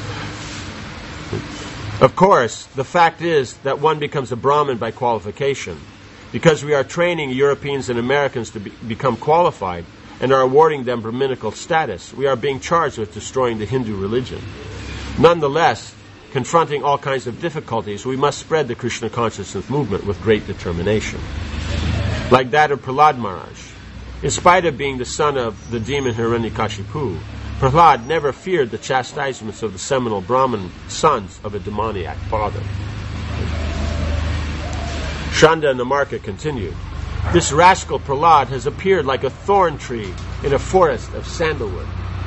Of course, the fact is that one becomes a Brahmin by qualification. Because we are training Europeans and Americans to be, become qualified and are awarding them Brahminical status, we are being charged with destroying the Hindu religion. Nonetheless, confronting all kinds of difficulties, we must spread the Krishna consciousness movement with great determination. Like that of Prahlad Maharaj. In spite of being the son of the demon Hiranyakashipu, Prahlad never feared the chastisements of the seminal Brahmin sons of a demoniac father. Shanda Namarka continued, this rascal Prahlad has appeared like a thorn tree in a forest of sandalwood.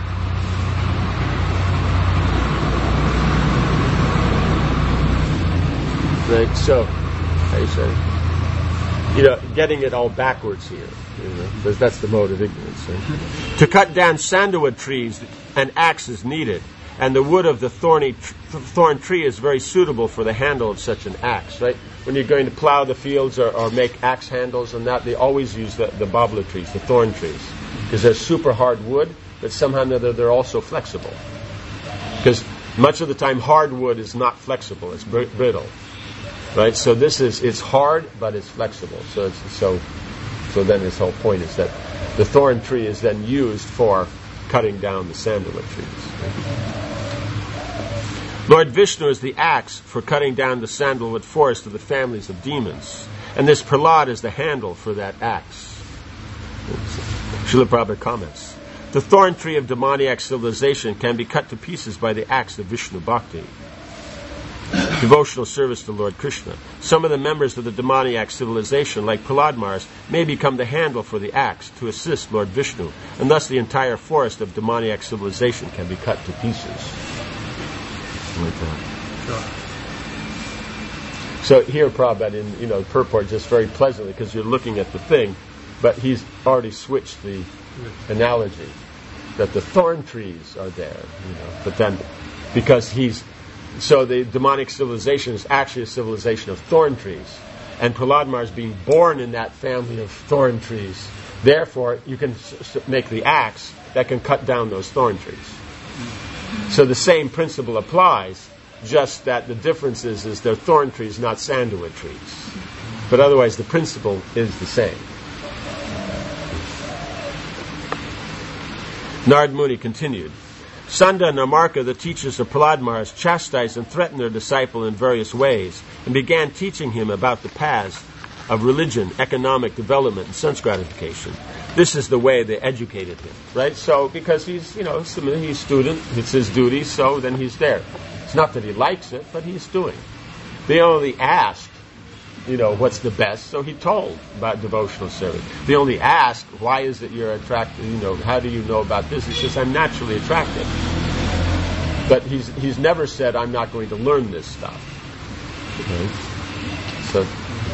Right, so, how you say, you know, getting it all backwards here. You know, because that's the mode of ignorance. Right? To cut down sandalwood trees, an axe is needed, and the wood of the thorny tr- thorn tree is very suitable for the handle of such an axe. Right? When you're going to plow the fields or, or make axe handles and that, they always use the, the babla trees, the thorn trees, because they're super hard wood, but somehow or another they're also flexible. Because much of the time, hard wood is not flexible; it's br- brittle. Right? So this is it's hard, but it's flexible. So it's so. So then his whole point is that the thorn tree is then used for cutting down the sandalwood trees. Lord Vishnu is the axe for cutting down the sandalwood forest of the families of demons. And this Prahlad is the handle for that axe. Srila Prabhupada comments, the thorn tree of demoniac civilization can be cut to pieces by the axe of Vishnu Bhakti. Devotional service to Lord Krishna. Some of the members of the demoniac civilization, like Prahlad Maharaj, may become the handle for the axe to assist Lord Vishnu, and thus the entire forest of demoniac civilization can be cut to pieces. Like that. So here, Prabhupada, in you know purport, just very pleasantly, because you're looking at the thing, but he's already switched the analogy that the thorn trees are there, you know. But then, because he's So the demonic civilization is actually a civilization of thorn trees. And Prahlad Maharaj is being born in that family of thorn trees. Therefore, you can s- make the axe that can cut down those thorn trees. So the same principle applies, just that the difference is, is they're thorn trees, not sandalwood trees. But otherwise, the principle is the same. Narad Muni continued, Sanda and Namarka, the teachers of Prahlad Maharaj, chastised and threatened their disciple in various ways and began teaching him about the paths of religion, economic development, and sense gratification. This is the way they educated him, right? So, because he's, you know, he's a student, it's his duty, so then he's there. It's not that he likes it, but he's doing. They only asked, you know, what's the best, so he told about devotional service. They only asked, why is it you're attracted, you know, how do you know about this? He says, I'm naturally attracted. But he's he's never said, I'm not going to learn this stuff. Okay? So,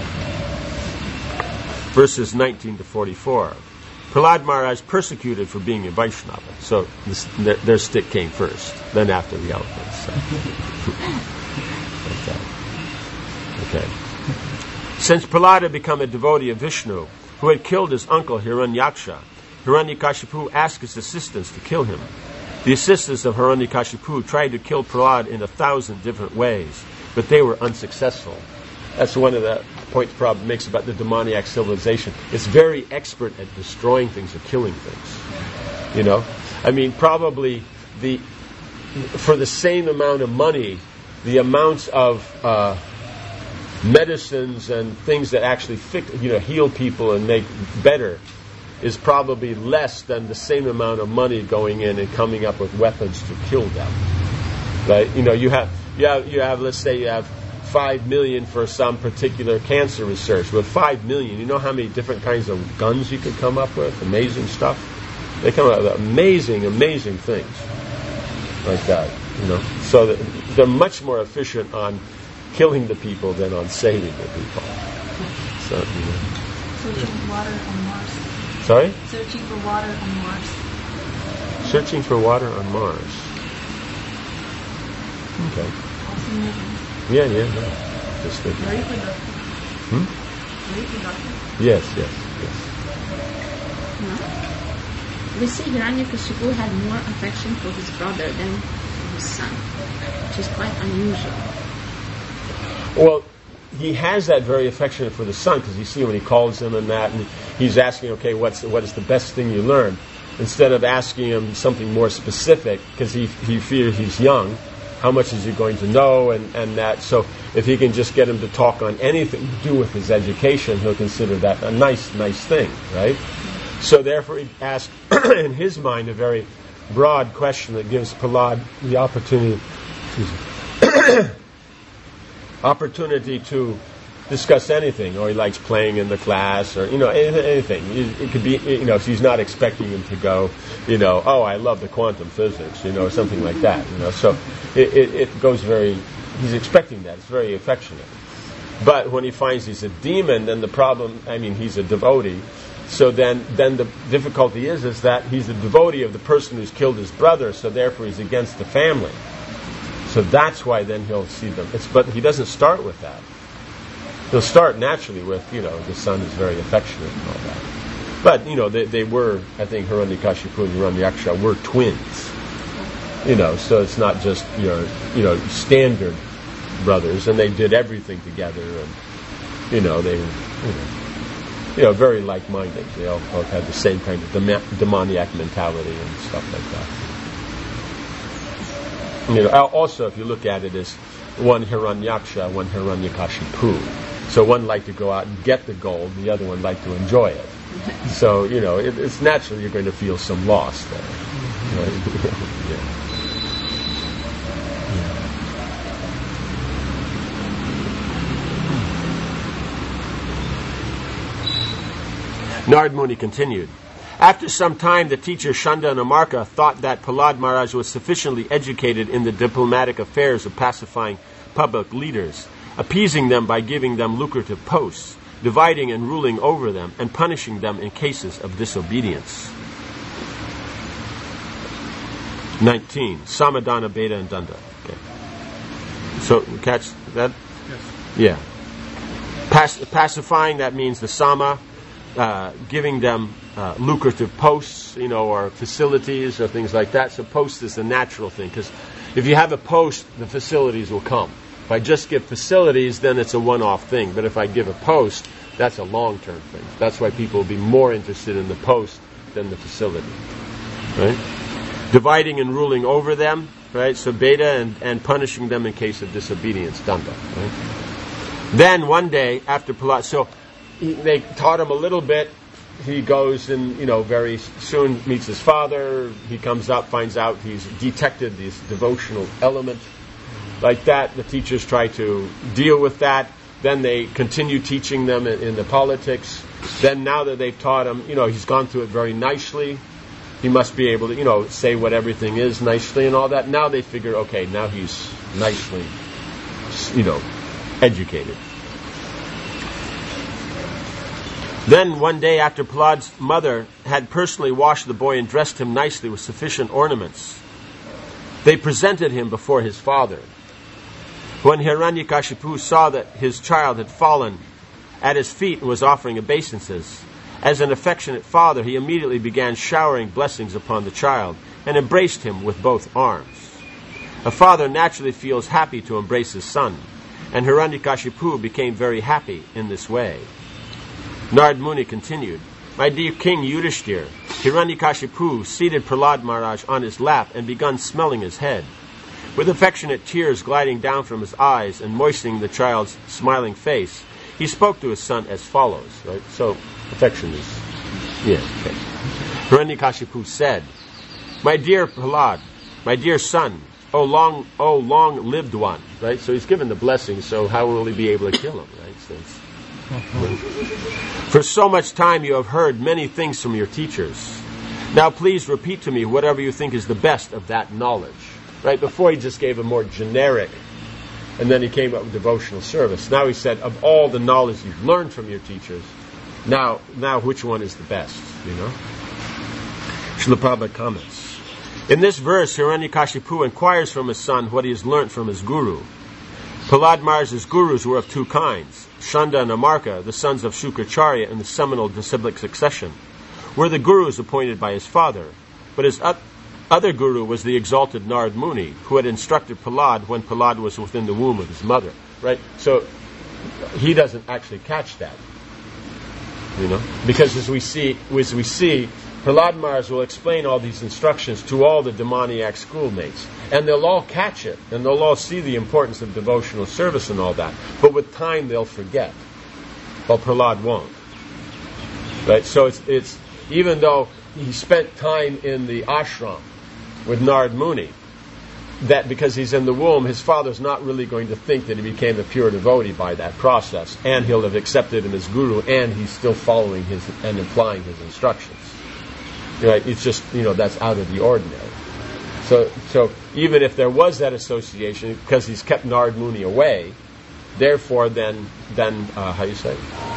verses nineteen to forty-four. Prahlad Maharaj persecuted for being a Vaishnava. So this, their, their stick came first, then after the elephants. So. Okay. Okay. Since Prahlad had become a devotee of Vishnu, who had killed his uncle Hiranyaksha, Hiranyakashipu asked his assistants to kill him. The assistants of Hiranyakashipu tried to kill Prahlad in a thousand different ways, but they were unsuccessful. That's one of the points Prabhupada makes about the demoniac civilization. It's very expert at destroying things or killing things. You know? I mean, probably the for the same amount of money, the amounts of uh, medicines and things that actually fix, you know, heal people and make better is probably less than the same amount of money going in and coming up with weapons to kill them. Right? You know, you have you have you have let's say you have five million for some particular cancer research. With five million, you know how many different kinds of guns you could come up with? Amazing stuff. They come up with amazing, amazing things like that. You know, so that they're much more efficient on killing the people than on saving the people. So, you know. Searching for water on Mars. Sorry? Searching for water on Mars. Searching for water on Mars. Okay. Awesome movie. Yeah, yeah, yeah. Just thinking. Very productive. Hmm? Very productive. Yes, yes, yes. No? We see Hiranyakashipu had more affection for his brother than for his son, which is quite unusual. Well, he has that very affectionate for the son, because you see when he calls him and that, and he's asking, okay, what's what is the best thing you learned? Instead of asking him something more specific, because he he fears he's young, how much is he going to know, and, and that. So if he can just get him to talk on anything to do with his education, he'll consider that a nice, nice thing, right? So therefore he asked, in his mind, a very broad question that gives Prahlad the opportunity opportunity to discuss anything, or he likes playing in the class, or, you know, anything. It could be, you know, if he's not expecting him to go, you know, oh, I love the quantum physics, you know, or something like that, you know. So it, it, it goes very, he's expecting that. It's very affectionate. But when he finds he's a demon, then the problem, I mean, he's a devotee. So then, then the difficulty is, is that he's a devotee of the person who's killed his brother, so therefore he's against the family. So that's why then he'll see them. It's, but he doesn't start with that. He'll start naturally with, you know, the son is very affectionate and all that. But, you know, they, they were, I think Hiranyakashipu and Hiranyaksha were twins. You know, so it's not just, you know, you know, standard brothers, and they did everything together, and, you know, they were, you know, you know, very like-minded. They all both had the same kind of dem- demoniac mentality and stuff like that. You know, also, if you look at it as one Hiranyaksha, one Hiranyakashipu. So one liked to go out and get the gold, the other one liked to enjoy it. So, you know, it, it's natural you're going to feel some loss there. Right? Yeah. Narad Muni continued. After some time, the teacher Shanda and Amarka thought that Prahlad Maharaj was sufficiently educated in the diplomatic affairs of pacifying public leaders, appeasing them by giving them lucrative posts, dividing and ruling over them, and punishing them in cases of disobedience. nineteen. Samadana, Beda, and Danda. Okay. So, catch that? Yes. Yeah. Pac- pacifying, that means the Sama, uh, giving them uh, lucrative posts, you know, or facilities or things like that. So post is a natural thing, because if you have a post, the facilities will come. If I just give facilities, then it's a one-off thing. But if I give a post, that's a long-term thing. That's why people will be more interested in the post than the facility. Right? Dividing and ruling over them, right? So Beda, and, and punishing them in case of disobedience, Danda. Right? Then one day after Prahlad, so he, they taught him a little bit. He goes and, you know, very soon meets his father. He comes up, finds out he's detected this devotional element. Like that, the teachers try to deal with that. Then they continue teaching them in, in the politics. Then now that they've taught him, you know, he's gone through it very nicely. He must be able to, you know, say what everything is nicely and all that. Now they figure, okay, now he's nicely, you know, educated. Then one day after Prahlad's mother had personally washed the boy and dressed him nicely with sufficient ornaments, they presented him before his father. When Hiranyakashipu saw that his child had fallen at his feet and was offering obeisances, as an affectionate father, he immediately began showering blessings upon the child and embraced him with both arms. A father naturally feels happy to embrace his son, and Hiranyakashipu became very happy in this way. Narad Muni continued, My dear King Yudhishthir, Hiranyakashipu seated Prahlad Maharaj on his lap and begun smelling his head. With affectionate tears gliding down from his eyes and moistening the child's smiling face, he spoke to his son as follows. Right? So, affection is, yeah, okay. Hiranyakashipu said, "My dear Prahlad, my dear son, oh long, oh long-lived one." Right? So he's given the blessing. So how will he be able to kill him? Right? So it's, "For so much time you have heard many things from your teachers. Now please repeat to me whatever you think is the best of that knowledge." Right? Before he just gave a more generic, and then he came up with devotional service. Now he said, of all the knowledge you've learned from your teachers, now, now which one is the best? You know. Srila Prabhupada comments. In this verse, Hiranyakashipu inquires from his son what he has learned from his guru. Prahlad Maharaj's gurus were of two kinds. Shanda and Amarka, the sons of Shukracharya in the seminal disciplic succession, were the gurus appointed by his father, but his u- other guru was the exalted Narad Muni, who had instructed Prahlad when Prahlad was within the womb of his mother. Right? So he doesn't actually catch that, you know, because as we see, as we see, Prahlad Maharaj will explain all these instructions to all the demoniac schoolmates, and they'll all catch it, and they'll all see the importance of devotional service and all that. But with time, they'll forget. Well, Prahlad won't. Right? So it's it's even though he spent time in the ashram with Narad Muni, that because he's in the womb, his father's not really going to think that he became a pure devotee by that process, and he'll have accepted him as guru, and he's still following his and applying his instructions. Right? It's just, you know, that's out of the ordinary. So, so even if there was that association, because he's kept Narad Muni away, therefore, then, then uh, how do you say?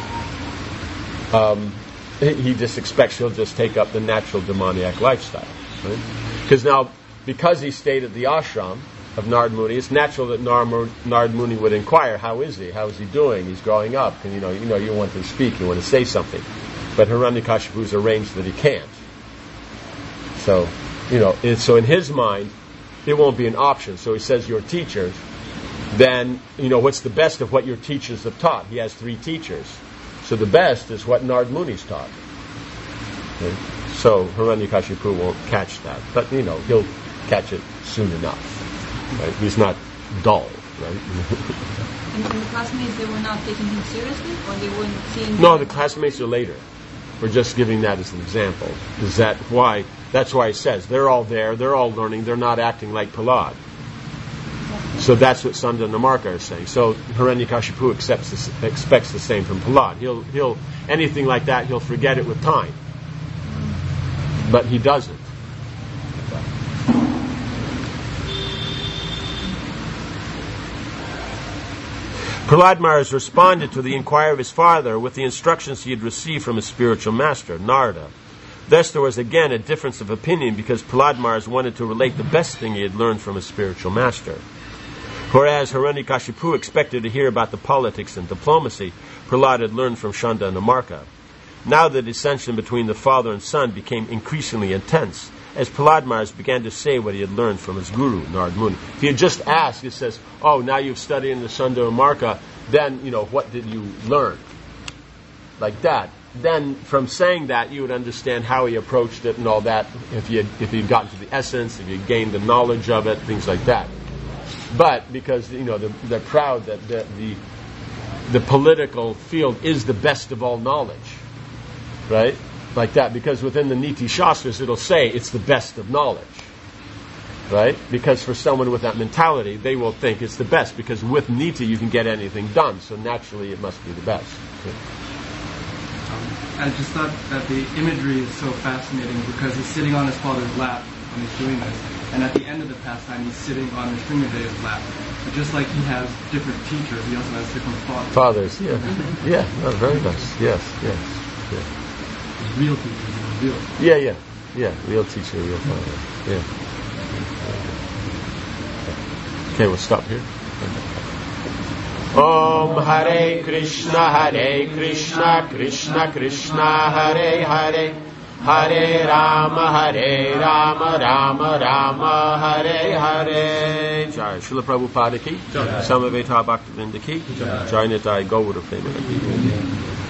Um, he just expects he'll just take up the natural demoniac lifestyle. Right? Because now, because he stayed at the ashram of Narad Muni, it's natural that Narad Muni would inquire, how is he? How is he doing? He's growing up. And you know, you know, you want to speak, you want to say something. But Hiranyakashipu's arranged that he can't. So, you know, it, so in his mind, it won't be an option. So he says, your teachers, then, you know, what's the best of what your teachers have taught? He has three teachers. So the best is what Narad Muni's taught. Okay? So Hiranyakashipu won't catch that. But, you know, he'll catch it soon enough. Right? He's not dull, right? And the classmates, they were not taking him seriously? Or they weren't seeing... No, the classmates are later. We're just giving that as an example. Is that why... That's why he says, they're all there, they're all learning, they're not acting like Prahlad. So that's what Sanda and Amarka are saying. So Hiranyakashipu accepts the, expects the same from Prahlad. He'll, he'll, anything like that, he'll forget it with time. But he doesn't. Prahlad Maharaj responded to the inquiry of his father with the instructions he had received from his spiritual master, Narada. Thus there was again a difference of opinion because Prahlad Maharaj wanted to relate the best thing he had learned from his spiritual master. Whereas Hiranyakashipu expected to hear about the politics and diplomacy Prahlad had learned from Shanda and Amarka. Now the dissension between the father and son became increasingly intense as Prahlad Maharaj began to say what he had learned from his guru, Narad Muni. If he had just asked, he says, oh, now you've studied in the Shanda and Amarka, then, you know, what did you learn? Like that. Then from saying that, you would understand how he approached it and all that, if he had, if he had gotten to the essence, if he had gained the knowledge of it, things like that. But because, you know, they're, they're proud that the, the the political field is the best of all knowledge, right? Like that, because within the Niti Shastras it'll say it's the best of knowledge, right? Because for someone with that mentality, they will think it's the best, because with Niti you can get anything done, so naturally it must be the best. Okay? I just thought that the imagery is so fascinating because he's sitting on his father's lap when he's doing this, and at the end of the pastime he's sitting on Nrsimhadeva's lap. But just like he has different teachers, he also has different fathers. Fathers, yeah. Yeah, no, very nice. Yes, yes, yeah. Real teachers, real. Yeah, yeah, yeah. Real teacher, real father. Yeah. Okay, we'll stop here. Om Hare Krishna, Hare Krishna, Krishna Krishna, Hare Hare, Hare Rama, Hare Rama, Rama Rama, Hare Hare. Jai Srila Prabhupada ki, Samaveta Bhaktivinoda ki, Jai Nitai Gaura Prema ki.